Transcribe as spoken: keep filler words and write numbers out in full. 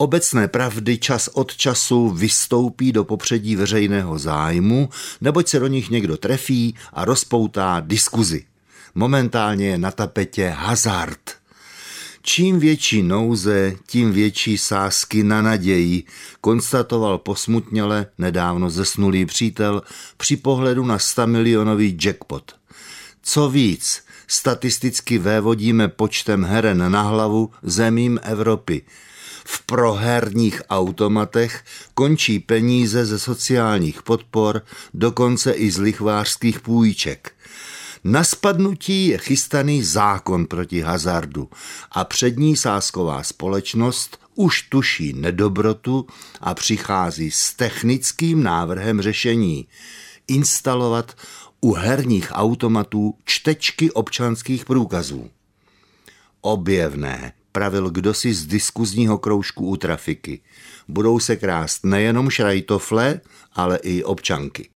Obecné pravdy čas od času vystoupí do popředí veřejného zájmu, neboť se do nich někdo trefí a rozpoutá diskuzi. Momentálně je na tapetě hazard. Čím větší nouze, tím větší sázky na naději, konstatoval posmutněle nedávno zesnulý přítel při pohledu na stamilionový jackpot. Co víc, statisticky vévodíme počtem heren na hlavu zemím Evropy. V proherních automatech končí peníze ze sociálních podpor, dokonce i z lichvářských půjček. Na spadnutí je chystaný zákon proti hazardu a přední sázková společnost už tuší nedobrotu a přichází s technickým návrhem řešení. Instalovat u herních automatů čtečky občanských průkazů. Objevné, pravil kdosi z diskuzního kroužku u trafiky. Budou se krást nejenom šrajtofle, ale i občanky.